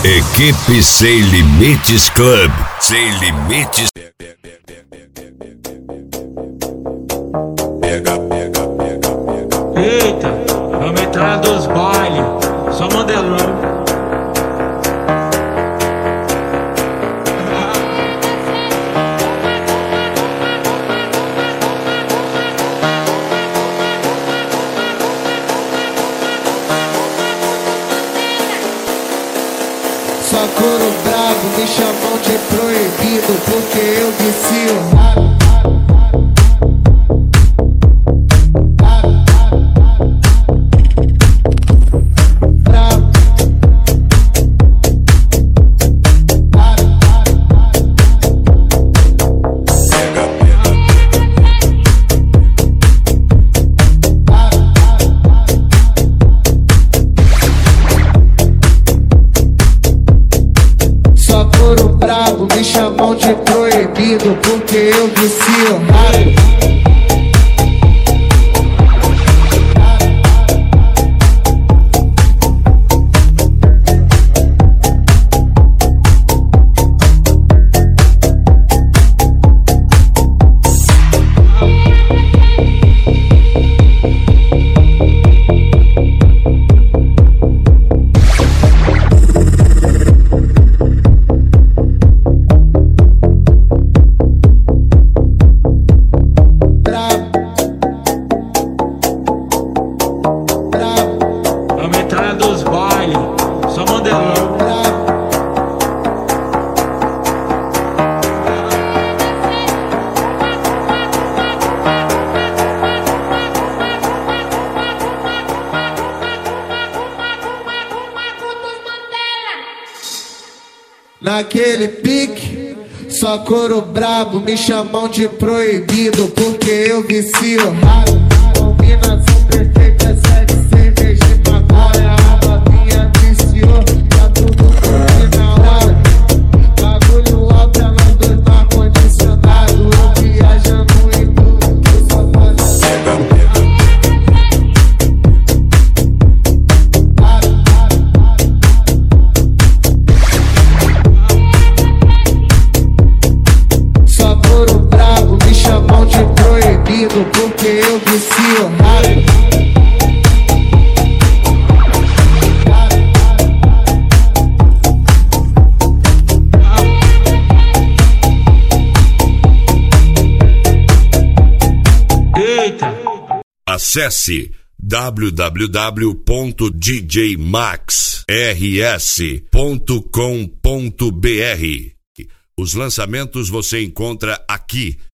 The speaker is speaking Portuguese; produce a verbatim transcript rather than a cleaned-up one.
Equipe Sem Limites Club. Sem Limites. Pega, pega, pega, pega. Eita, vamos entrar dos bailes. Só modelão. Só couro bravo me chamam de proibido porque eu desci o rabo. Bravo, me chamam de proibido porque eu desci o rabo. Dos bailes, só modelão. Naquele pique, só couro brabo me chamam de proibido porque eu vicio o rabo. Combinação perfeita, sexo, cerveja e maconha. A novinha viciou, tá tudo curtindo na hora. Bagulho alto, ela dois no ar-condicionado. Eu viajando em tudo, eu só faço. Só couro bravo me chamam de proibido porque eu vicio o rabo. Acesse w w w ponto d j max r s ponto com ponto b r. Os lançamentos você encontra aqui